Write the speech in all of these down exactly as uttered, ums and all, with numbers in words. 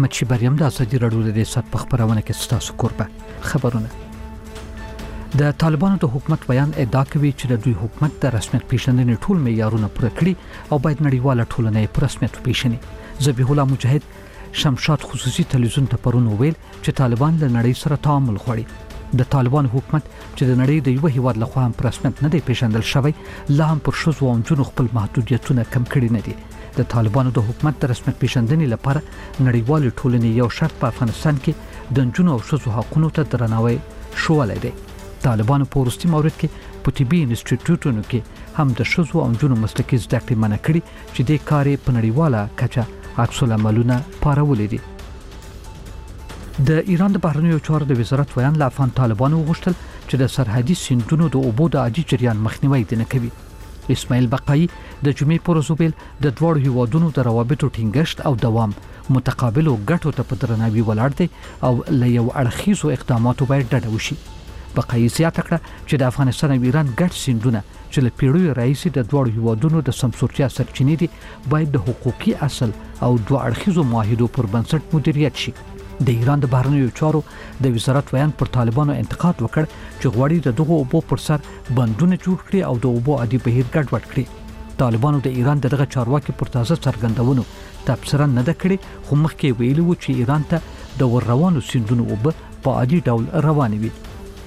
احمد شیبریم د ازادي راډیو د سات په خبرونه کې ستاسو کوربه خبرونه. د طالبانو د حکومت بیان ادعا کوي چې د دوی حکومت د رسمیت پیژندنې ټول معیارونه پوره کړي او باید نړیواله ټولنه یې په رسمیت وپیژني. ذبیح الله مجاهد شمشاد خصوصي تلویزیون ته پرون ویل چې طالبان له نړۍ سره تعامل غواړي. د طالبان حکومت چې د نړۍ د یو هیواد لخوا هم په رسمیت نه دی پیژندل شوی، لا هم پر ښځو او نجونو خپل محدودیتونه کم کړي نه دي. د طالبانو د حکومت د رسمیت پیژندنې لپاره نړیوال ټولنې یو شرط په افغانستان کې د نجونو او ښځو حقوقو ته درناوی شولی دی. طالبانو په وروستي مورد کې په طبي انسټیټیوټونو کې هم د ښځو او نجونو مسلکي زده کړې منع کړي چې د کار په نړیواله کچه عکس العملونه پارولي دي. د ایران د بهرنیو چارو د وزارت ویان له افغان طالبانو وغوښتل چې د سرحدي سیندونو د اوبو د عادي جریان مخنیوي نه کوي. اسماعیل بقایي د جمعې پر ورځ ویل د دواړو هیوادونو د روابطو ټینګښت او دوام متقابلو ګټو ته په درناوي ولاړ دی او له یو اړخیزو اقداماتو باید ډډه وشي. بقایي زیاته کړه چې د افغانستان او ایران ګډ سیندونه چې له پیړیو راهیسې د دواړو هیوادونو د سمسورتیا سرچینې دي باید د حقوقي اصل او دوه اړخیزو معاهدو پر بنسټ مدیریت شي. د ایران د بهرنیو چارو د وزارت ویان پر طالبانو انتقاد وکړ چې غواړي د دغه اوبو پر سر بندونه جوړ کړي او د اوبو عادي بهیر ګډوډ کړي. طالبانو د ایران دغه چارواکي پر تازه څرګندونو تبصره نه ده کړې، خو مخکې ویلي و چې ایران ته د ور روانو سیندونو اوبه په عادي ډول روانې وي.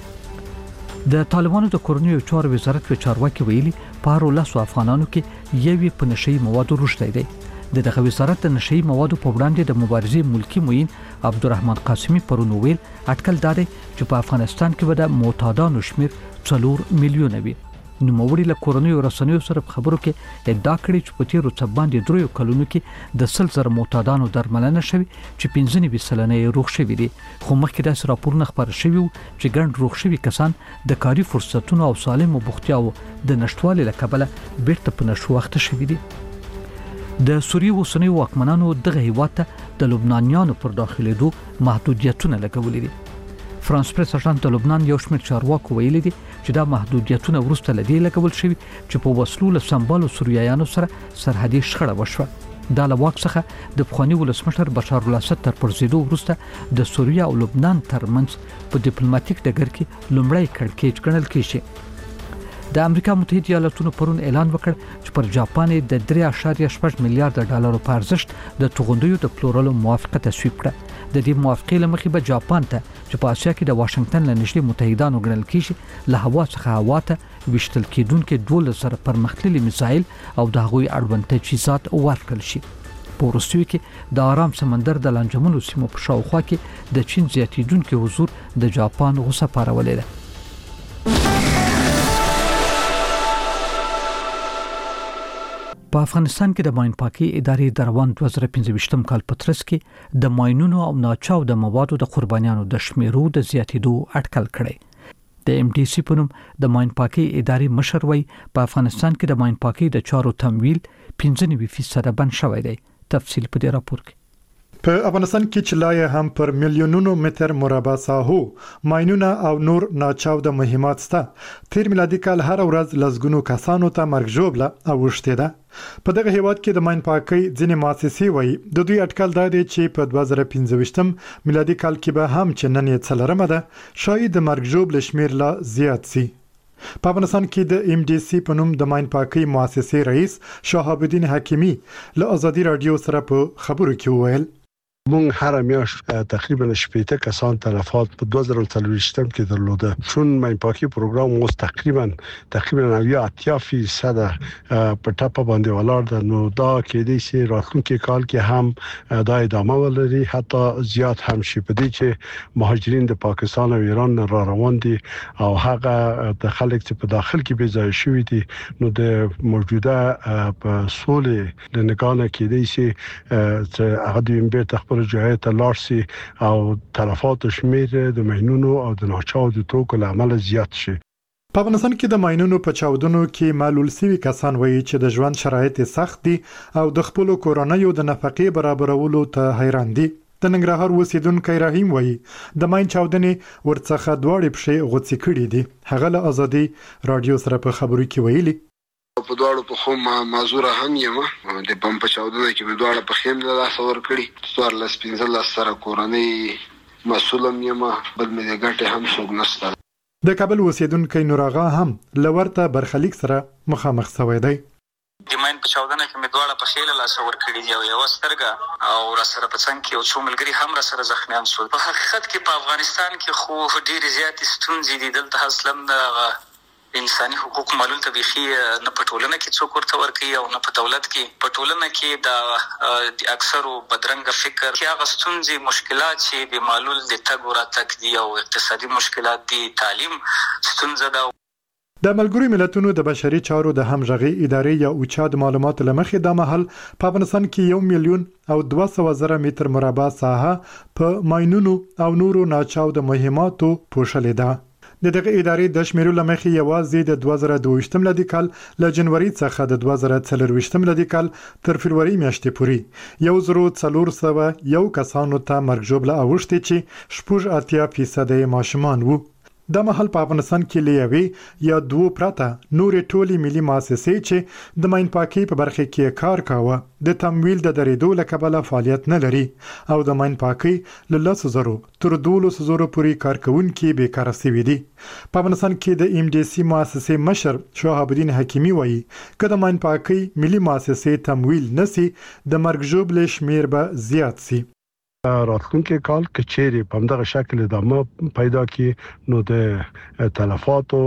د طالبانو د کورنیو چارو وزارت په چارواکي ویلي په هر لاسو افغانانو کې یوې په نشئی موادو رشته دی. د دغه وزارت د نشئی موادو په وړاندې د مبارزې ملکی معین عبدالرحمن قاسمی پرون ویل اټکل داري چې په افغانستان کې به د معتادانو شمیر څلور میلیونه وي. نو موري له کورنیو رسنیو سره خبرو کې ادعا کړې چې په تیرو څه باندې دریو کلونو کې د سل زر معتادانو درملنه شوی چې پنځه نوي سلنه یې روغ شوي دي. خو مخکې داسې راپورونه خبر شوي وو چې ګڼ روغ شوي کسان د کاري فرصتونو او سالمو بوختیاو د نشټوالي له کبله بیرته په نشو وخت شوي دي. د سوریې اوسنی واکمنانو دغه هیواد ته د لبنانیانو پر داخلېدو محدودیتونه لګولي دي. فرانس پریس اژانس د لبنان یو شمېر چارواکو ویلي دي چې دا محدودیتونه وروسته لدی لګول شوي چې په وسلو له سمبالو سوریایانو سره سرحدي شخړه وشوه. دا له واک څخه د پخواني ولسمشر بشار الاسد تر پرځېدو وروسته د سوریه او لبنان ترمنځ په ډیپلوماټیک ډګر کې لومړی کړکېچ ګڼل کېږي. د امریکا متحده ایالاتونو پرون اعلان وکړ چې پر جاپان د درې اعشاریه شپږ میلیارډ ډالرو په ارزښت د توغندیو د پلورلو موافقه تصویب کړه. د دې موافقې له مخې به جاپان ته چې په اسیا کې د واشنگټن له نږدې متحدانو ګڼل کېږي له هوا څخه هوا ته ویشتل کېدونکې دولس زره پرمختللي میزایل او د هغوی اړوند تجهیزات ورکړل شي. په وروستیو کې د آرام سمندر د لانجمنو سیمو په شاوخوا کې د چین زیاتېدونکي حضور د جاپان غوسه پارولې ده. په افغانستان کې د ماین پاکي ادارې د روان دوه زره پنځه کال په ترڅ کې د ماینونو او ناچاو د موادو د قربانیانو د شمیرو د زیاتېدو اټکل کړی. د ایم ډي سي په نوم د ماین پاکي ادارې مشر وایي په افغانستان کې د ماین پاکي د چارو تمویل پنځه نوي فیصد بند شوی دی. تفصیل په دې راپور کې. په افغانستان کې چې لا هم پر میلیونونو متر مربع ساحو ماینونه او نور ناچاو د مهمات سته. تیر میلادي کال هر ورځ لسګونو کسانو ته مرګ ژوبله اوښتې ده. په دغه هیواد کې د ماین پاکۍ ځینې مؤسسې وایي د دوی اټکل دا دی چې په دوه زره پنځه میلادي کال کې به هم چې نن یې څلورمه ده شاید د مرګ ژوبله شمیر لا زیات سي. په افغانستان کې د ایم ډي سي په نوم د ماین پاکۍ مؤسسې رئیس شهاب الدین حکیمی له ازادي رادیو سره په خبرو کې وویل مونږ هر میاشت تقریبا شپږ کسان تلفات په دوه زره څلور کې درلوده. چون ماین پاکي پروګرام اوس تقریبا تقریبا نوي اتیا فیصد په ټاپه باندې ولاړ ده. نو دا کې دي چې راتلونکي کال کې هم دا ادامه ولري، حتی زیات هم شي. په دې چې مهاجرین د پاکستان او ایران را روان دي او هغه د خلک چې په داخل کې بې ځای شوي دي نو د موجوده په سولې د نگانه کې دي چې هغه د بیرته خپل جای ته لارسي او تلفات شمیر د ماینونو او د ناچاو د توکو له امله زیات شي. په افغانستان کې د ماینونو په چاودنو کې معلول سوي کسان وایي چې د ژوند شرایط سخت دي او د خپل کورنیو د نفقې برابرولو ته حیران دي. د ننګرهار اوسیدونکو رحیم وایي د ماین چاودنې ورڅخه دواړې پښې غوڅې کړې دي. هغه له ازادي رادیو سره په خبرو کې ویلي په دواړو په خو ما مازوره هم یم د بم په چاودنه کې په دواړو په خیم له لاس ور کړی څوار لاس پنځه سره کورنۍ مسولم یم بل مې د ګټه هم څوک نشته. د کابل اوسیدونکو نور آغا هم لورته برخلیک سره مخامخ شوی دی. د ماین په چاودنه کې مې دواړه په خیل لاس ور کړی دی او یو سترګه او را سره په څنګ کې یو څو ملګري هم را سره زخمیان شول. په حقیقت کې په افغانستان کې خو ډېرې زیاتې ستونزې دي. دلته اصلا د انساني حقوق معلول ته بيخي نه په ټولنه کې څوک ورته ورکوي او نه په دولت کې. په ټولنه کې د اکثرو بدرنګه فکر کې هغه ستونزې مشکلات چې د معلول د تګ وراتګ دي او اقتصادي مشکلات دي، تعلیم ستونزه ده. د ملګرو ملتونو د بشري چارو د همغږي ادارې یا اوچا د معلوماتو لمخې د محل په افغانستان کې یو میلیون او دوه سوه زره متر مربع ساحه په ماینونو او نورو ناچاو د مهماتو پوښلې ده. د دغه ادارې د شمیرو لمخې یوازې د دوه زره دوه ویشت میلادي کال له جنوري څخه د دوه زره څلور ویشت میلادي کال تر فروری میاشتې پورې یو زرو څلور سوه یو کسانو ته مرګ ژوبله اوښتې چې شپږ اتیا فیصد یې ماشومان وو. د محل په افغانستان کې لیوي یا دوه پراته نورې ټولي ملي مؤسسې چې د ماین پاکي په برخه کې کار کاوه د تمویل د درېدو له کبله فعالیت نه لري او د ماین پاکي له لسو زرو تر دولسو زرو پورې کارکونکي بیکاره شوي دي. په افغانستان کې د ایم ډي سي مؤسسې مشر شهاب الدین حکیمي وایي که د ماین پاکي ملي مؤسسې تمویل نسی د مرګ ژوبلې شمیر به زیات سي. راتلونکي کال کې چیرې په همدغه شکل ادامه پیدا کی نو د تلفاتو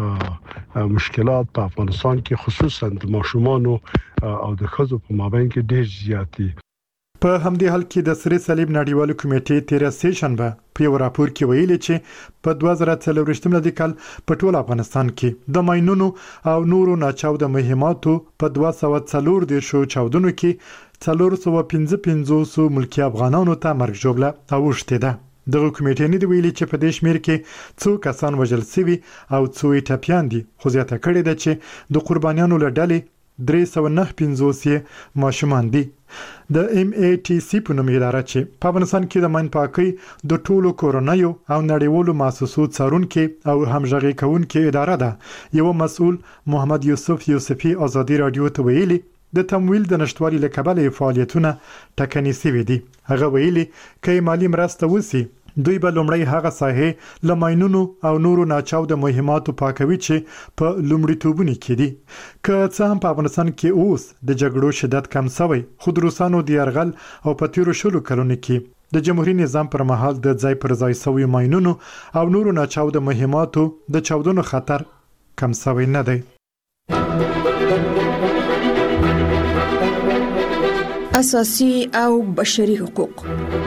مشکلات په افغانستان کې خصوصا د ماشومان او د ښځو په مابین کې ډېر زیات دي. په همدې حال کې د سری صلیب نړیوال کمیټې تیر سیشنبه په یو راپور کې ویلي چې په دوه زره څلور ویشت میلادي کال په ټول افغانستان کې د ماینونو او نورو ناچاو د مهماتو په دوه سوه څلور دیرشو چاودنو کې څلور سوه پنځه پنځوس ملکي افغانانو ته مرګ ژوبله اوښتې ده. دغه کمیټې نه دی ویلي چې په دې شمیر کې څو کسان وژل شوي او څو یې ټپیان دي، خو زیاته کړې ده چې د قربانیانو له ډلې درې سوه نهه پنځوس یې ماشومان دي. د ایم ای ټي سی په نوم اداره چې په افغانستان کې د ماین پاکۍ د ټولو کورنیو او نړیوالو مؤسسو څارونکي او همغږي کوونکي اداره ده، یو مسؤل محمد یوسف یوسفي ازادي رادیو ته ویلي د تمویل د نشټوالي له کبله فعالیتونه ټکني شوي دي. هغه ویلي که مالی مرسته وسی دوی به لومړی هغه ساحې له ماینونو او نورو ناچاو د مهماتو پاکوي چې په لومړیتوبونو کې دي. که څه هم په افغانستان کې اوس د جګړو شدت کم شوی، خو د روسانو د یرغل او په تیرو شلو کلونو کې د جمهوریت نظام پر مهال د ځای پر ځای شویو ماینونو او نورو ناچاو د مهماتو د چاودنو خطر کم شوی نه دی. اساسي او بشري حقوق.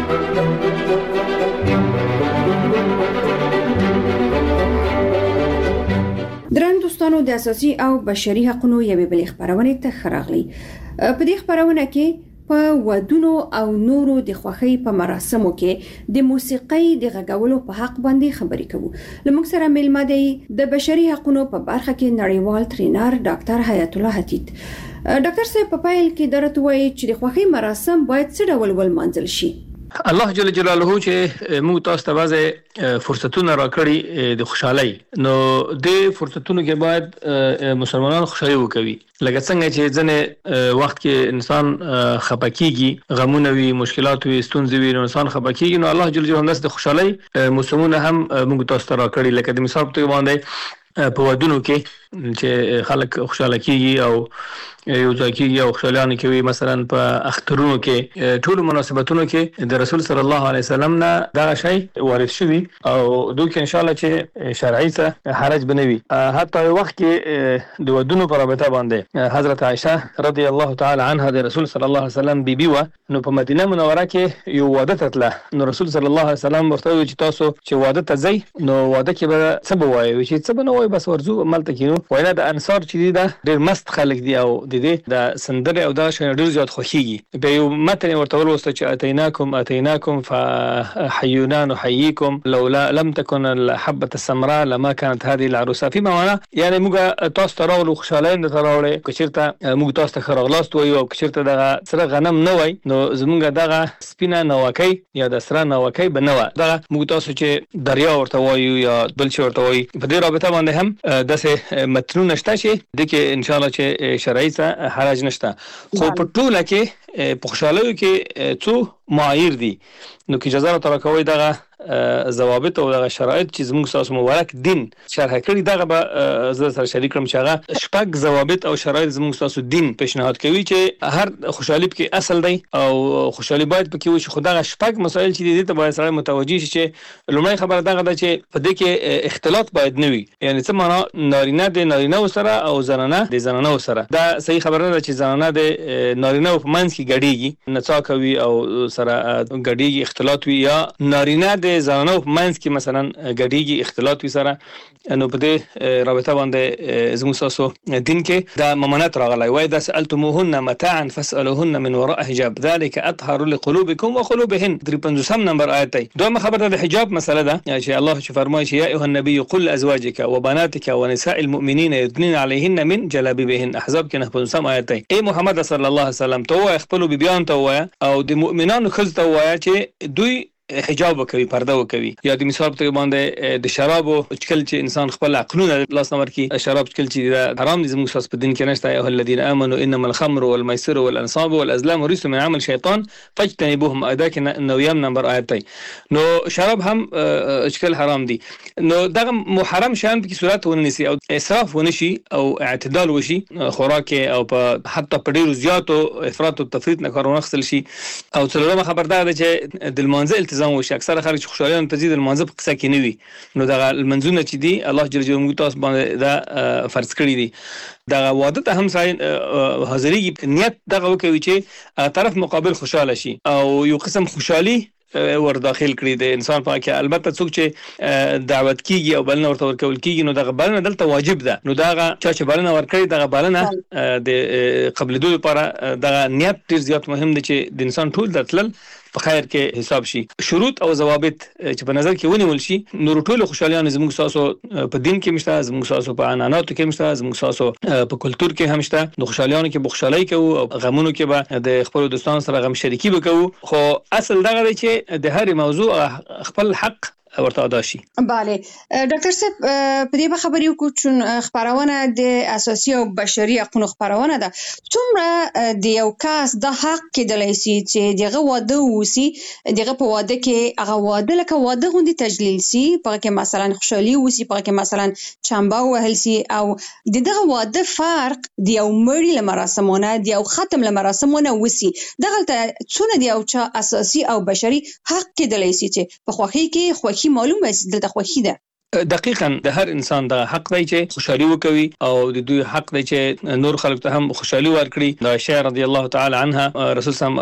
درن دوستانو د اساسي او بشري حقوقو یوې بلې خبرونه ته خراغلي. په دې خبرونه کې په ودونو او نورو د خوښۍ په مراسمو کې د موسیقۍ د غږولو په حق باندې خبرې کوو. لمونږ سره ملما دی د بشري حقوقو په برخه کې نړیوال ټرینر ډاکټر حیات الله حتیت. ډاکټر صاحب په پایل کې درته وایي چې د خوښۍ مراسم باید څه ډول ولمانځل شي؟ الله جل جلاله چې موږ تاسو ته وځي فرصتونه راکړي د خوشحالي، نو د فرصتونو کې باید مسلمانان خوشحالي وکوي. لکه څنګه چې ځنه وخت کې انسان خپکیږي، غمونه وي، مشکلات وي، ستونزې وي، نو انسان خپکیږي، نو الله جل جلاله د خوشحالي موسمونه هم موږ تاسو ته راکړي. لکه د مثال په توګه باندې په ودونو کې چې خلک خوشاله کیږي او یو ځای کیږي او خوشالانه کوي. مثلا په اخترونو کې ټول مناسبتونو کې د رسول صلی الله علیه وسلم نه دا شی وارد شوی او دوی کې ان شاء الله چې شرعي څه حرج بنوي. حتی وخت کې د ودونو په رابطه باندې حضرت عائشه رضی الله تعالی عنها د رسول صلی الله علیه وسلم بیبي و، نو په مدینه منوره کې یو واده تتله، نو رسول صلی الله علیه وسلم ورته وی چې تاسو چې واده ته ځئ نو واده کې به څه بوایي، چې څه بنوي بس ورزو ملته کینو. وینا د انصار چې دي دا ډېر مست خلک دي او د دې د سندره او دا شنه ډېر زیات خوښيږي. به یو متن ورته ولوسته چې اتیناکم اتیناکم فحیونا نحییکم لولا لم تكن الحبه السمراء لما كانت هذه العروسه، فيما معنى یعنی موږ تاسو ته راغلو خوشاله نه راوړې، کچیرته موږ تاسو ته خراغلاست وایو او کچیرته دغه سره غنم نه وای نو زمونږ دغه سپینه نوکۍ یا د سره نوکۍ بنوه، دغه موږ تاسو چې دریا ورته وایو یا بل څه ورته وایي. په دې رابطه باندې هم داسې متنونه شته چې د کې ان شاء الله چې شرعي څه حرج نشته. خو په ټوله کې په خوشالیو کې څو معایر دي، نو کې اجازه راته راکوي دغه ضوابط او دغه شرایط چې زموږ تاسو مبارک دین شرح کړی دغه به زه سره شریک کړم چې هغه شپږ ضوابط او شرایط زموږ تاسو دین پیشنهاد کوي چې هر خوشحالي کې اصل دی او خوشحالي باید پکې وي. خو دغه شپږ مسایل چې دي ته باید سره متوجي شي چې لومړی خبره دغه ده چې په دې کې اختلاط باید نه وي، یعنی څه معنا نارینه د نارینه سره او زنانه د زنانه سره. دا صحیح خبره ده چې زنانه د نارینه په منځ کې ګډيږي، نڅا کوي او سره ګډيږي اختلاط وي، یا نارینه د زنانو په منځ کې مثلا ګډيږي اختلاط وي سره، نو په دې رابطه باندې زموږ تاسو دین کې دا ممانعت راغلی وای دا سألتموهن متاعا فاسألوهن من وراء حجاب ذلك اطهر لقلوبكم وقلوبهن. درې پنځوسم نمبر آیت دی. دویمه خبره د حجاب مسله ده چې الله چې فرمایي چې یا ایها النبي قل لازواجك وبناتك ونساء المؤمنين يدنين عليهن من جلابيبهن. احزاب کې نه پنځوسم آیت دی. اے محمد صلی الله علیه وسلم ته خپل بیان ته وای او د مؤمنانو خزته وای چې دوی حجاب وکوي، پرده وکوي. یا د مثال په باندې د شراب او چکل چې انسان خپل عقلونه لاس نمبر کې شراب چکل چې حرام دي زموږ ساس په دین کې نشته. ایه الذين امنوا انما الخمر والميسر والانصاب والازلام رجس من عمل شیطان فاجتنبوهم. ادا کې نویم نمبر آیت دی. نو شراب هم چکل حرام دي، نو دغه محرم شان په صورت ونیسي او اسراف ونشي او اعتدال وشي خوراک او په حتی په ډیرو زیاتو افراط او تفریط نه کارونه خپل شي. او څلورمه خبردار ده چې د المنزل التزام وشي. اکثره خلک چې خوشالیان تزيد المنځ په قصه کې نه وي، نو دغه المنځونه چې دي الله جل جلاله تاسو باندې دا فرض کړی دي. دغه واده ته هم ځای حاضرۍ نیت دغه وکوي چې طرف مقابل خوشاله شي او یو قسم خوشحالي ور داخل کړی دی انسان پاکه. البته څوک چې دعوت کیږي او بلنه ورته ورکول کیږي نو دغه بلنه دلته واجب ده، نو دغه چا چې بلنه ورکړي دغه بلنه د قبل دوی لپاره دغه نیت ډیر زیات مهم دی چې د انسان ټول درتل په خیر کې حساب شي. شروط او ضوابط چې په نظر کې ونیول شي نو ټول خوشالیان زموږ تاسو په دین کې مشته، زموږ تاسو په عنعناتو کې مشته، زموږ تاسو په کلچر کې هم مشته. نو خوشالیان کې بخښلای کوو او غمونو کې به د خپل دوستانو سره غم شریکي وکړو. خو اصل دغه دی چې د هر موضوع خپل حق ورته ادا شي. بله ډاکټر صاحب په دې خبرې وکړو چې خبرونه د اساسي او بشري حقوقو خبرونه ده. څومره د یو کس د حق کېدلای شي چې دغه واده وسی، دغه په واده کې هغه واده لکه واده غوندي تجلیل سي، په کې مثلا خوشحالي وسی، په کې مثلا چمبا وهل سي، او دغه واده فرق د یو مړي لمراسمونه د یو ختم لمراسمونه وسی. دغه څونه د یو چا اساسي او بشري حق کېدلای شي چې په خوخي کې خوخي معلومه است دلته خوخي ده. دقیقاً د هر انسان د حق دی چې خوشحالي وکوي او د دوی حق دی چې نور خلک ته هم خوشحالي ورکړي. د عائشہ رضی الله تعالی عنها رسول سم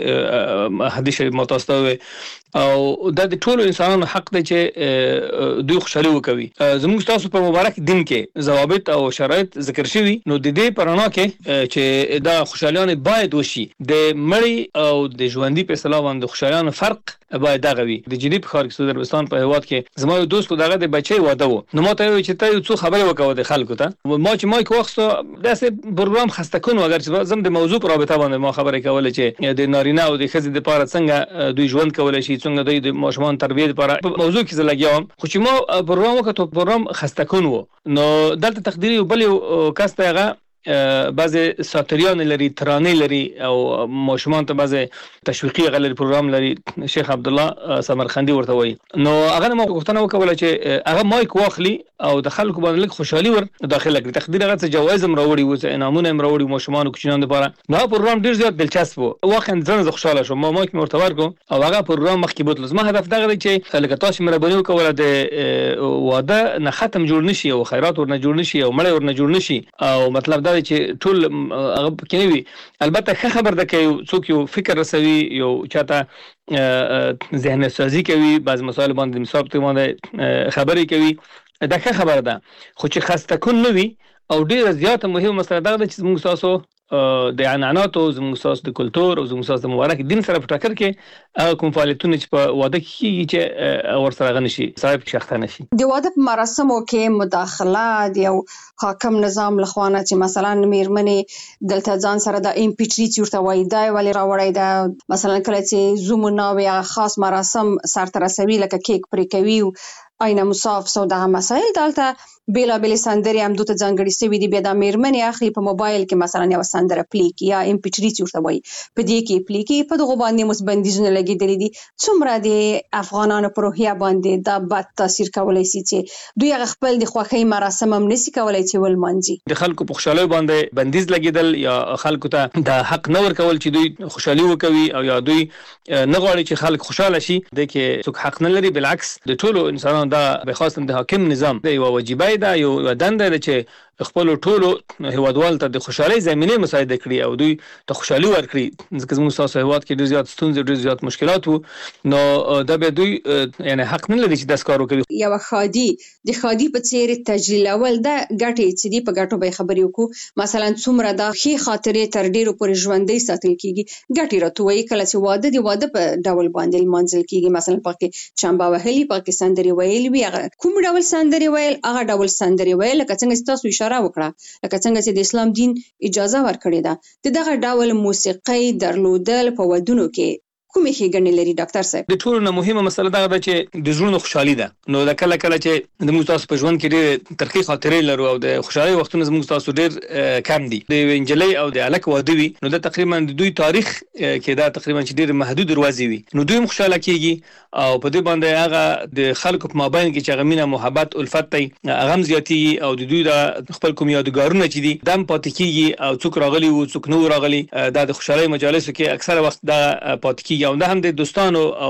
چې حدیث متوسطه او د ټولو انسانانو حق دی چې دوی خوشحالي وکوي. زموږ تاسو په مبارک دین کې ضوابط او شرایط ذکر شوي، نو د دې پرانا کې چې دا خوشحالیان باید وشي. د مړی او د ژوندۍ په اصطلاح باندې خوشحالیان فرق باید دغه وي. د جدي په خارج سعودي عربستان په هواد کې زما یو دوست دغه د بچي واده وو، نو ما ته وی چې ته یو څه خبرې وکاو د خلکو ته. ما چې مایک واخستو داسې پروګرام خسته کون اگر چې زم د موضوع پر رابطه باندې ما خبرې کوله چې د نارینه او د ښځې د پاره څنګه دوی ژوند کولای شي، څنګه دوی د ماشومان تربیه لپاره موضوع کې زلګیام. خو چې ما پروګرام وکړو پروګرام خسته کون وو، نو دلته تقديري بل یو کس ته هغه بعضی ساتریان لري، ترانه لري او ماشومان ته بعضی تشویقي غلل پروګرام لري، شیخ عبد الله سمرخندي ورته وایي. نو هغه ما غوښتنه وکوله چې هغه مایک واخلي او د خلکو باندې لږ خوشحالي ور داخله کړي. تقدیر هغه څه جوایز هم راوړي و، انعامونه هم راوړي ماشومان او کوچنیانو لپاره. نو پروګرام ډیر زیات دلچسپ و، واقعا ځنه خوشاله شوم. ما مایک مرته ورکو او هغه پروګرام مخکې بوتل. زما هدف دغه دی چې لکه تاسو مهرباني وکوله د واده نه ختم جوړ نشي او خیرات ورنه جوړ نشي او مړی ورنه جوړ نشي. او مطلب دا دی چې ټول هغه کې نه وي. البته ښه خبر ده چې څوک یو فکر رسوي، یو چاته ذهن سازي کوي، بعض مسائل باندې مثال ته باندې خبرې کوي، دا ښه خبره ده. خو چې خسته کون نه وي او ډیره زیاته مهمه مسله ده چې موږ تاسو د عنعناتو زموږ تاسو د کلچر او زموږ تاسو د مبارک دین سره په ټکر کې کوم فعالیتونه چې په واده کې چې ور سره غنشي صاحب شخصه نشي. د واده په مراسمو کې مداخله د یو حاکم نظام لخوانه چې مثلا میرمنې دلته ځان سره د امپیټری چورته وای دا ولی راوړی دا مثلا کله چې زومونه او خاص مراسم سره تر رسوي لکه کیک پرې کوي آینه مصاف سو دغه مسایل دلته بیلا بیل سندري هم دوته ځانګړي سوي دي. بیا د میرمنې اخلي په موبایل کې مثلا یو سندره پلی کی یا ام پی تھری ورته وایي، په دې کې پلی کی په دغه باندې مسبندیزونه لګیدلې دي. څومره د افغانانو پر روحیه باندې دا بد تاثیر کولای شي چې دوی هغه خپل د خوښۍ مراسم هم نشي کولای چې ولمانځي. د خلکو په خوشاله باندې بندیز لګیدل یا خلکو ته د حق نه ورکول چې دوی خوشالي وکوي او یا دوی نه غواړي چې خلک خوشاله شي، د کې څوک حق نه لري. بالعکس د ټولو انسانانو دا به خاصه د حاکم نظام د یو واجبای دا یو دنده ده چې خپل ټولو هیوادوالو ته د خوشحالۍ زمینه مساعده کړي او دوی ته خوشحالي ورکړي. ځکه زموږ تاسو هیواد کې ډېر زیات ستونزې ډېر زیات مشکلات وو، نو دا به دوی یعنی حق نه لري چې داس کار وکړي. یو خادي د خادي په څیر تجلیلول دا ګټې چې دی په ګټو به خبرې وکړو. مثلا څومره دا ښې خاطرې تر ډیرو پورې ژوندۍ ساتل کیږي. ګټې راتوي کله چې واده دی واده په ډول باندې لمانځل کیږي. مثلا پکې چمبا وهلي، پکې سندري ویل وی، هغه کوم ډول سندري ویل هغه ډول سندري ویل لکه څنګه تاسو اشاره وکړه، لکه څنګه چې د اسلام دین اجازه ورکړې ده. د دغه ډول موسیقي درلودل په ودونو کې کومې ښېګڼې لري ډاکټر صاحب؟ د ټولو نه مهمه مسله دا ده چې د زړونو خوشحالي ده. نو د کله کله چې د موږ تاسو په ژوند کې ډېر ترخی خاطرې لرو او د خوشحالۍ وختونه زموږ تاسو ډېر کم دي. د انجلۍ او د الک واده وي نو دا تقریبا د دوی تاریخ کې دا تقریبا چې ډېر محدود دروازې وي، نو دوی خوشاله کیږي او په دې باندې هغه د خلکو په مابین کې چې هغه مینه محبت الفت دی هغه زیاتیږي او د دوی د خپل کوم یادګارونه چې دي دم پاتې کیږي او څوک راغلي او څوک نو راغلي. دا د خوشحالۍ مجالسو کې اکثره وخت دا پاتې کیږي او دا هم د دوستانو او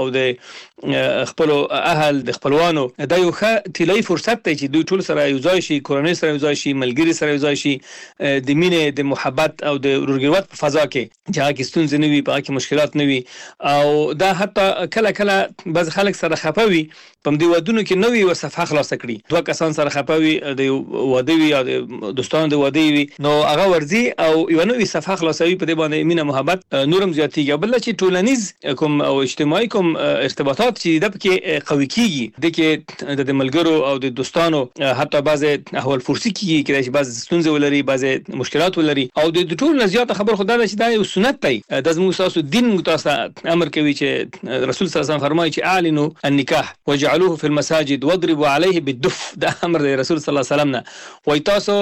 د خپل اهل د خپلوانو دا یو ښه طلایي فرصت دی چې دوی ټول سره یو ځای شي، کورنۍ سره یو ځای شي، ملګري سره یو ځای شي، د مینې د محبت او د ورورګلوت په فضا کې چې هغه کې ستونزې نه وي، په هغه کې مشکلات نه وي. او دا حتی کله کله بعض خلک سره خفه وي په دې ودونو کې نوې و صفحه خلاصه کړي، دوه کسان سره خفه وي د واده وي یا د دوستانو د واده وي، نو هغه ورځي او یو نوې صفحه خلاصوي په دې باندې مینه محبت نورم زیاتېږي. بل چې ټولنیز کوم او اجتماعي کوم ارتباطات چې د پکې قوي کیږي، د کې د ملګرو او د دوستانو حتی بعض احوال فرسي کیږي کې چې بعض ستونزې ولري، بعض مشکلات ولري. او د ټول نه زیاته خبر خدای دا چې دا یو سنت دی، د زموږ تاسو دین متاسه امر کوي چې رسول صلی الله علیه وسلم فرمایي چې اعلنوا النکاح وجعلوه في المساجد واضربوا عليه بالدف. دا امر دی رسول صلی الله علیه وسلم نه، وای تاسو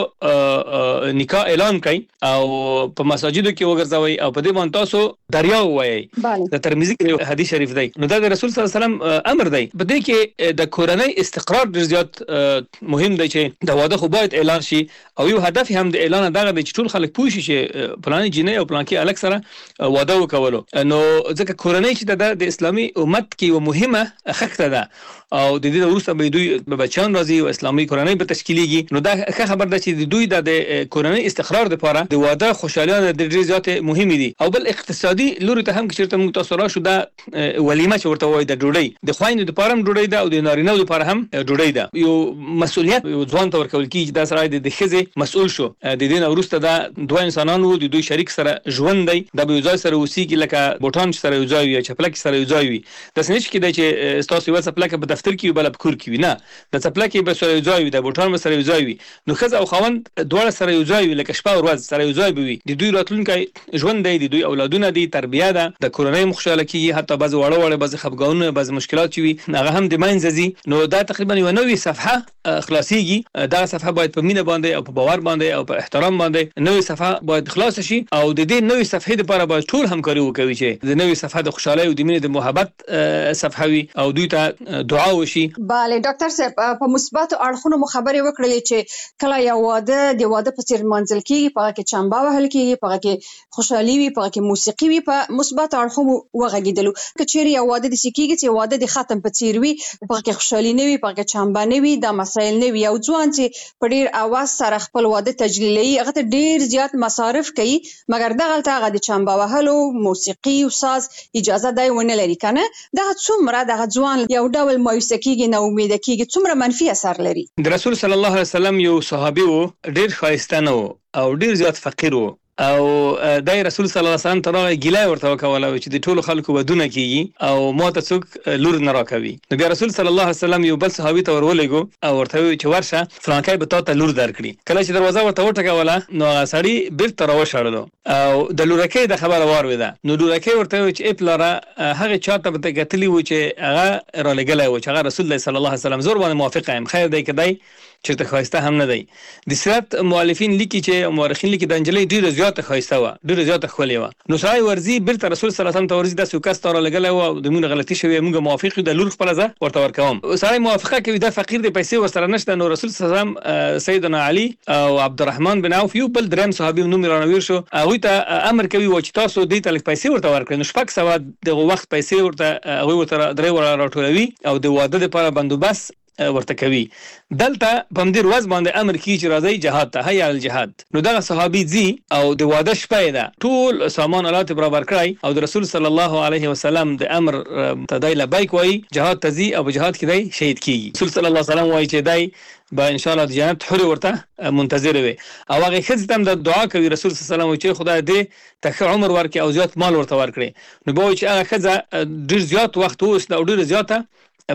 نکاح اعلان کړئ او په مساجدو کې وګرځوي او په دې باندې تاسو دریاو وایي. د ترمذی کې حدیث شریف دی. نو دا د رسول صلی الله علیه وسلم امر دی. په دې کې د کورنۍ استقرار ډیر زیات مهم دی چې د واده خو باید اعلان شي او یو هدف هم د اعلان دغه دی چې ټول خلک پوه شي چې پلان جنې او پلان کې الک سره واده وکولو. نو ځکه کورنۍ چې د اسلامي امت کې یو مهمه خښته ده او د دې وروسته به دوی به بچان راځي او اسلامي کورنۍ به تشکیلېږي. نو دا ښه خبر ده چې دوی د کورنۍ استقرار لپاره د واده خوشالیانه د ډیر زیات مهمه دي. او بل اقتصادي لوري ته هم چې چیرته موږ تاسو راشو دا ولیمه چې ورته وایي د ډوډۍ د خوایندو لپاره هم ډوډۍ ده او د نارینه‌و لپاره هم ډوډۍ ده. یو مسؤلیت یو ځوان ته ورکول کیږي دا سره د ښځې مسؤل شو. د دې نه وروسته دا دوه انسانان وو، د دوی شریک سره ژوند دی، دا به یو ځای سره اوسېږي لکه بوټان سره یو ځای وي، چپلک سره یو ځای وي. داسې نه چې کېدای چې ستاسو یوه څپلکه په دفتر کې وي بله په کور کې وي، نه، د څپلکې به سره یو ځای وي، د بوټان به سره یو ځای وي. نو ښځه او خاوند دواړه سره یو ځای وي لکه شپه او ورځ سره یو ځای به وي. د دوی راتلونکی ژوند دی، د دوی اولادونه دي، تربیه ده، د کورنۍ خوشاله کیږي، حتی بعض وړه وړه بعض خفګانونه بعض مشکلات چې وي هغه هم د منځه ځي. نو دا تقریبا یو نوې صفحه خلاصيږي. دا صفحه باید په مینه باندې او په باور باندې او په احترام باندې نوې صفحه باید خلاص شي او د دې نوې صفحې لپاره باید ټول همکاري وکړي چې د نوې صفحه د خوشحالۍ او د مینې د محبت صفحه وي او دوی ته دعا وشي. bale ډاکټر صاحب په مثبت اړخونو مو خبرې وکړې چې کله یو واده د واده په څیر منځل کیږي، په کې چمبا وهل کیږي، په کې خوشحالي وي، په کې موسیقي وي، په مثبت اړخونو وغږیدلو. کچېری یو واده د سکیږي چې واده د ختم په څیر وي، په کې خوشحالي نه وي، په کې چمبا نه وي، دا مسایل نه وي. یو ځوان چې په ډیر اواز سره خپل واده تجلیلي هغه ته ډیر زیات مصارف کوي، مګر دغه هغه د چمبا وهلو موسیقي او ساز اجازه دی ونه لري کنه. دا څومره دغه ځوان یو ډول مایوسه کیږي، نه امید کیږي، څومره منفي اثر لري. د رسول صلی الله علیه وسلم یو صحابي و، ډیر ښایسته نه و او ډیر زیات فقیر و او د رسول صلی الله علیه وسلم ترغه ګیلای ورته وکوله چې د ټولو خلکو ودونه کیږي او ماته څوک لور نه راکوي. نو بیا رسول صلی الله علیه وسلم یو بل صحابي ته ورولېګو او ورته وی چې ورشه فلانکای به تاسو لور درکړي. کله چې دروازه ورته وټکوله نو سړی بیرته راوشړلو او د لورکې د خبره وارویده. نو لورکې ورته وی چې اپلاره هغه چاته به کتلی و چې هغه را لګلای و چې هغه رسول الله صلی الله علیه وسلم زور باندې موافق یم، خیر دی کدی چې ته خواسته هم نه دی. د سیرت مؤلفین لیکي چې مورخین لیکي د انجلۍ ډیره زیاته خواسته و، ډیره زیاته خولې و. نو سړی ورزي بیرته رسول صلی الله علیه وسلم ته ورزي د سوکاس تر لګلای و د مونږ غلطي شوی، مونږ موافق یو د لور خپل ځه ورته ورکوم. سړی موافقه کوي د فقیر د پیسې ورسره نشته. نو رسول صلی الله علیه وسلم سیدنا علی او عبدالرحمن بن عوف یو بل دریم صحابي نوم رانویر شو، هغه ته امر کوي و چې تاسو دې ته پیسې ورته ورکړئ. نو شپږ سوه دغه وخت پیسې ورته هغه ورته درې ور راټولوي او د واده لپاره بندوبست ورته کوي. دلته په مدیر وز باندې امر کی چې راځي جهاد ته، هيا الجهاد. نو دغه صحابي زی او د واده شپه ده ټول سامان آلات برابر کړای او د رسول صلی الله علیه وسلم د امر تدای لبیک وای جهاد تزي او جهاد کې دی شهید کیږي. رسول صلی الله علیه وسلم وای چې دی با ان شاء الله د جنت حر ورته منتظر وي او هغه خځه هم د دعا کوي رسول صلی الله علیه وسلم چې خدای دې ته عمر ورکړي او زیات مال ورته ورکړي. نو به چې هغه خځه ډیر زیات وخت اوس او ډیر زیاته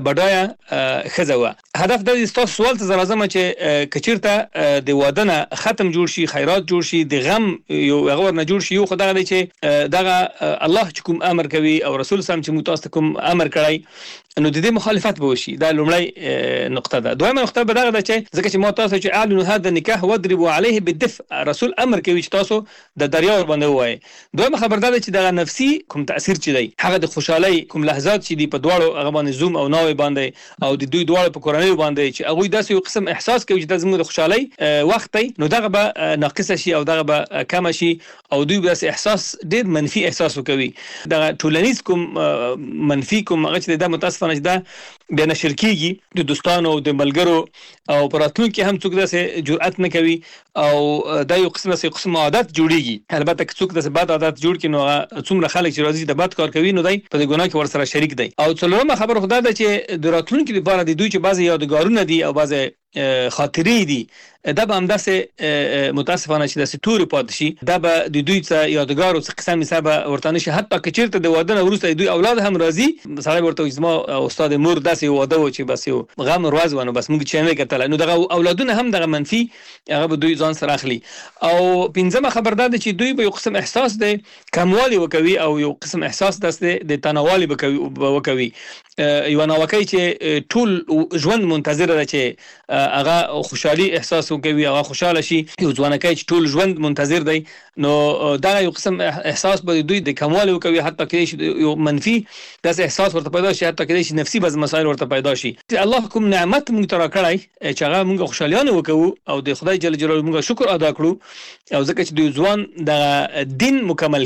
بډایا خزوه. هدف د تاسو سوال ته زرازمه چې کچیرته د وادنه ختم جوړ شي، خیرات جوړ شي، د غم یو غور نه جوړ شي، یو خدای دی چې دغه الله چې کوم امر کوي او رسول سم چې متاسف کوم امر کړی نو د دې مخالفت به وشي. دا لومړی نقطه ده. دویمه نقطه به دغه ده چې ځکه چې ما تاسو چې اعلنوا هذا النکاح واضربوا عليه بالدفء، رسول امر کوي چې تاسو د دریا ور باندې وایي. دویمه خبر ده چې دغه نفسي کوم تاثیر چي دی، هغه د خوشحالي کوم لحظات چې دی په دواړو هغه باندې زوم او ناوي باندې او د دوی دواړو په کورنۍ باندې چې هغه داسې یو قسم احساس کوي چې د زموږ د خوشحالي وخت دی، نو دغه به ناقصه شي او دغه به کم شي او دوی به احساس ډیر منفي احساس وکوي. دغه ټولنیز کوم منفي کوم هغه چې د متاسفانه دا بیا نشر کیږي د دوستانو او د ملګرو او پراتلونکو هم څوک داسې جرأت نه کوي او دا یو قسم داسې قسم عادت جوړیږي. البته که څوک داسې بد عادت جوړ کړي نو څومره خلک چې راځي د بد کار کوي نو دای په ګناه کې ورسره شریک دی. او څلورمه خبر خدای دا چې د راتلونکو لپاره د دوی چې بعضی یادګارونه دي او بعضی خاطرې دي دا به هم داسې متاسفانه چې داسې تورې پاتې شي، دا به د دوی څه یادګار او څه قسم حسابه ورته نه شي. حتی که چېرته د واده نه وروسته دوی اولاد هم راځي، سړی ورته وایي زما استاد مور داسې واده و چې بس یو غم ورځ و نو بس موږ چې نه کتل، نو دغه اولادونه هم دغه منفي هغه به دوی ځان سره اخلي. او پنځمه خبر ده چې دوی به یو قسم احساس دی کموالی وکوي او یو قسم احساس داسې د تناوالي وکوي، یو ناوکۍ چې ټول ژوند منتظر ده چې هغه خوشحالي احساس وکوي، هغه خوشاله شي. یو ځوانکۍ چې ټول ژوند منتظر دی نو دا یو قسم احساس به دوی د کموالي وکوي، حتی کې یو منفي داسې احساس ورته پیدا شي، حتی کې چې نفسي بعض مسایل ورته پیدا شي. الله کوم نعمت موږ ته راکړی چې هغه موږ خوشالیانه وکړو او د خدای جل جلاله موږ شکر ادا کړو او ځکه چې دوی ځوان د دین مکمل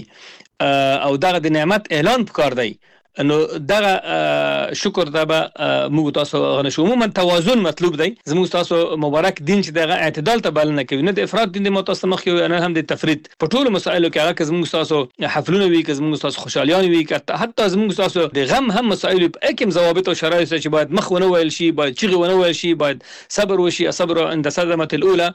کیږي او دغه د نعمت اعلان پکار دی. نو دغه شکر دا به موږ تاسو غنښو. عموما توازن مطلوب دی. زموږ تاسو مبارک دین چې دغه اعتدال ته بلنه کوي، نه د افراط دین د متاسف مخ یو نه هم د تفرید په ټولو مسایلو کې. هغه زموږ تاسو حفلونه وی، که زموږ تاسو خوشالیان وی، که حتی زموږ تاسو د غم هم مسایل په اکم ضوابط او شرایط چې باید مخ ونه ویل شي، باید چیغه ونه ویل شي، باید صبر وشي، صبر عند صدمه الاولى.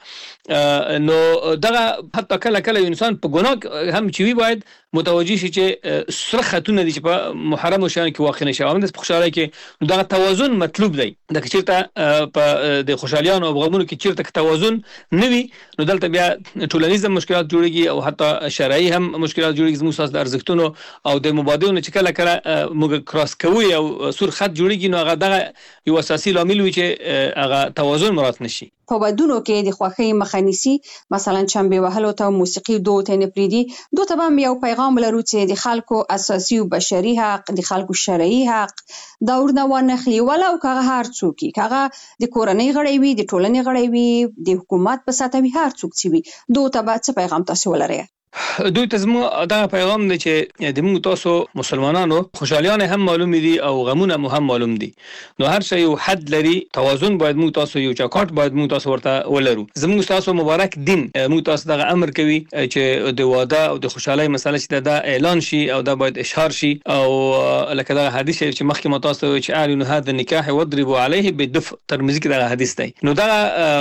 نو دغه حتی کله کله انسان په ګناه هم چوي باید متوجي شي چې سره خاتون دي چې په محرم شان کې واقع نشي. او د خوشاله کې دغه توازن مطلوب دی. د چیرته په د خوشالیانو او غمونو کې چیرته توازن نه وي نو دلته بیا ټولنیز مشکلات جوړيږي او حتی شرعي هم مشکلات جوړيږي. زموږ ساس د ارزښتونو او د مبادلونو چې کله کله موږ کراس کوي او سور خط جوړيږي نو هغه دغه یو اساسي لامل وي چې هغه توازن مراد نشي. په ودونو کې د خوښۍ مخه نیسي، مثلا چنبې وهلو ته موسیقي دود ته نه پریدي. دوی ته هم یو پیغام لرو چې د خلکو اساسي او بشري حق، د خلکو شرعي حق دا ورنه ونخلي، ولو که هر څوک کاغه د کورنۍ غړي وي، د ټولنې غړي وي، د حکومت په سطح وي، هر څوک چې وي. دوی ته به څه پیغام تاسو ولرئ؟ دوی ته زموږ دا پیغام دی چې د موږ تاسو مسلمانانو خوشالیان هم معلوم دي او غمونه مو هم معلوم دي، نو هر شی یو حد لري، توازن باید موږ تاسو یو چاکاټ باید موږ تاسو ورته ولرو. زموږ تاسو مبارک دین موږ تاسو دغه امر کوي چې د واده او د خوشحالي مسله چې دا اعلان شي او دا باید اشهار شي، او لکه دا حدیث چې مخکې ما تاسو چې اعلنوا هذا النکاح وضربوا عليه بالدف، ترمذی کې دا حدیث دی. نو دا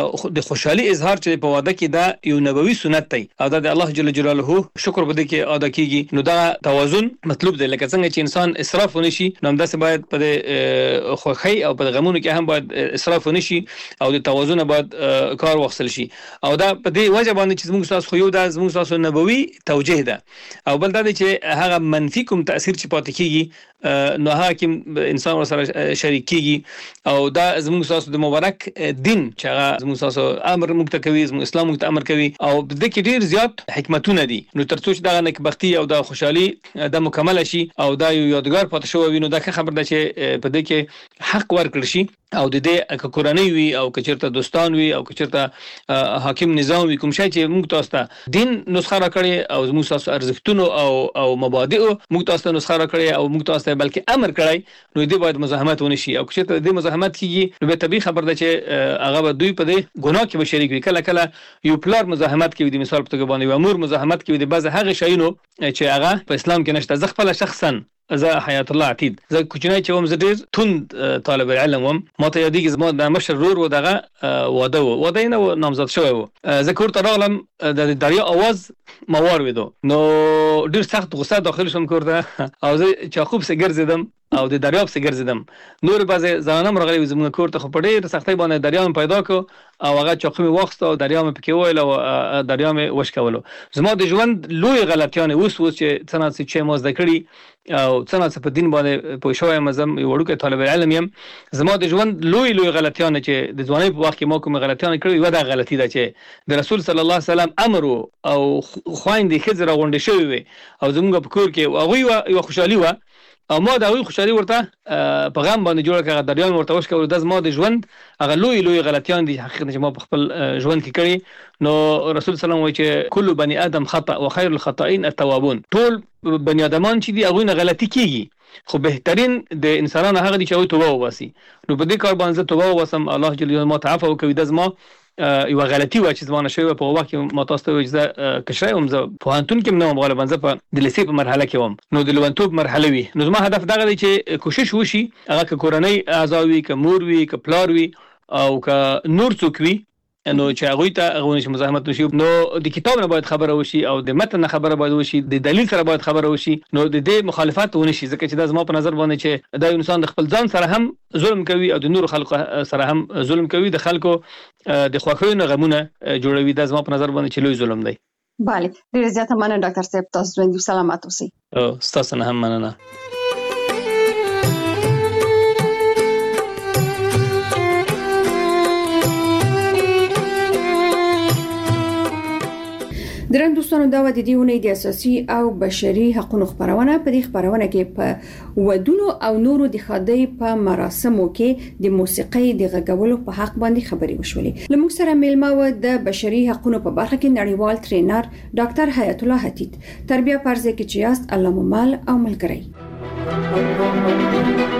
د خوشحالي اظهار چې په واده کې دا یو نبوي سنت دی او دا د الله جل جلاله شکر بده کې ادا کیږي. نو دا توازن مطلوب دی، لکه څنګه چې انسان اسراف ونشي، نو همداسې باید په خوښۍ او په غمونو کې هم باید اسراف ونشي او د توازن باید کار واخیستل شي. او دا په دې وجه باندې چې زموږ تاسو خو یو دا زموږ تاسو نبوي توجیه ده، او بل دا چې هغه منفي کوم تاثیر چې پاتې کیږي نو هغه کې انسان ورسره شریک کیږي. او دا زموږ تاسو د مبارک دین چې هغه زموږ تاسو امر موږ ته کوي، زموږ اسلام موږ ته امر کوي، او د دې کې ډیر زیات حکمتونه دي. نو ترڅو چې دا نیکبختي او دا خوشحالي د مکمل شي او دا یو یادګار پاتې شو وي، نو دا خبر ده چې په دې کې حق ورکړل شي او د دې کورنۍ وي او کچرته دوستان وي او کچرته حاکم نظام وي، کوم شي چې موږ تاسو ته دین نسخه راکړي او موږ تاسو ارزښتونو او او مبادئ موږ تاسو ته نسخه راکړي او موږ تاسو ته بلکې امر کړی، نو دې باید مزاحمت ونشي. او کچرته دې مزاحمت کیږي نو به طبيعي خبر ده چې هغه به دوی په دې ګناه کې به شریک وي. کله کله یو پلار مزاحمت کوي، د مثال په توګه باندې یو امور مزاحمت کوي د بعض هغه شیونو چې هغه په اسلام کې نشته. زه خپل شخصا زه حیات الله عتید زه کوچنی چې وم، زه ډیر توند طالب علم وم. ما ته یادېږي زما د مشر ورور و دغه واده و واده نه نامزد شوی و. زه کور ته راغلم، د دریا اواز ما واورېدو، نو ډیر سخت غوسه داخل شوم کور ته او زه چاقوب سره ګرځېدم او د دریاب سره ګرځېدم. نور بعضې زنانه هم راغلي زموږ کور ته، خو په ډېر سختۍ باندې دریا مې پیدا کړو او هغه چاقو مې واخیسته او دریا مې پکې وویل او دریا مې وشکولو. زما د ژوند لوی غلطیانې اوس اوس چې څه نه څه چې ما زده کړي او څه نه څه په دین باندې پوه شوی یم، زه یو وړوکی طالب علم یم. زما د ژوند لوی لوی غلطیانې چې د ځوانۍ په وخت کې ما کومې غلطیانې کړې، یوه دا غلطي ده چې د رسول صلی الله علیه وسلم امر او خویندې ښځې راغونډې شوې وې او زموږ په کور کې هغوی یوه خوشحالي وه او ما د هغوی خوشحالي ورته په غم باندې جوړه کړه، دریان ورته وشکولو. دا زما د ژوند هغه لوی لوی غلطیان دي حقیقت چې ما په خپل ژوند کې کړي. نو رسول صلی الله علیه وسلم وایي چې کل بني آدم خطأ و خیر الخطائین التوابون، ټول بني آدمان چې دي هغوی نه غلطي کیږي، خو بهترین د انسانانو هغه دي چې هغوی توبه وباسي. نو په دې کار باندې زه توبه وباسم، الله جل جلاله ما ته عفو وکړي. دا زما یو غلطي و چې زمانه شوی په وخت کې ما تاسو ته وایي زه کشرای وم، زه پوهنتون کې نه وم، غالبا زه په د لیسې په مرحله کې وم، نو د لومړیتوب مرحله وي. نو زما هدف دغه دی چې کوشش وشي هغه که کورنۍ اعضا وي، که مور وي، که پلار وي او که نور څوک وي، نو چې هغوی ته هغوی نشي مزاحمت نشي. نو د کتاب نه باید خبره وشي او د متن نه خبره باید وشي، د دلیل سره باید خبره وشي، نو د دې مخالفت ونشي. ځکه چې دا زما په نظر باندې چې دا انسان د خپل ځان سره هم ظلم کوي او د نور خلکو سره هم ظلم کوي، د خلکو د خوښیو نه غمونه جوړوي. دا زما په نظر باندې چې لوی ظلم دی. بله، ډېره زیاته مننه ډاکټر صاحب، تاسو ژوندي او سلامت اوسئ. او ستاسو نه هم مننه. درن دوستانو دا و د دې ونې د اساسي او بشري حقوقو خبرونه. په دې خبرونه کې په ودونو او نورو د خدای په مراسمو کې د موسیقۍ د غږولو په حق باندې خبرې وشولې. لموږ سره میلمه و د بشري حقوقو په برخه کې نړیوال ټرینر ډاکټر حیات الله عتید. تربیه پرځه کې چې یاست الله مو مل او ملګری.